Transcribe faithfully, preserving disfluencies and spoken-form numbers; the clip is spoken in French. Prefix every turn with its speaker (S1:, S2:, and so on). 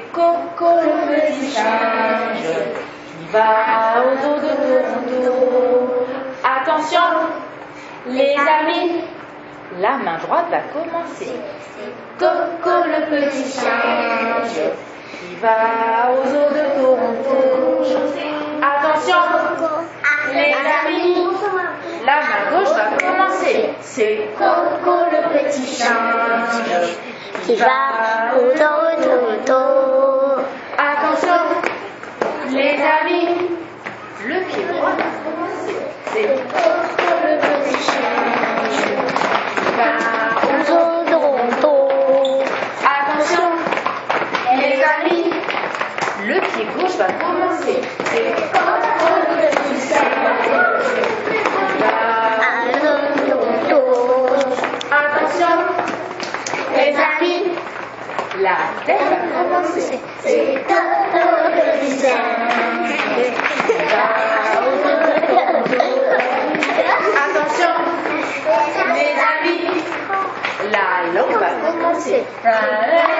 S1: Coco le petit singe qui va au dos de Toronto. Attention, les amis, la main droite va commencer. Coco le petit singe qui va aux eaux de Toronto. Attention, les amis, la main gauche va commencer. C'est Coco le petit singe
S2: qui va au dos de Toronto.
S1: Attention, les amis, le pied droit va commencer. C'est Coco le petit singe qui va au dos de Toronto. Attention, les amis, le pied gauche va commencer. C'est Coco le petit singe qui va au dos de Toronto. Attention, les amis, la tête va commencer. C'est Coco le petit singe qui va au dos de Toronto. Attention, les amis, la langue va commencer.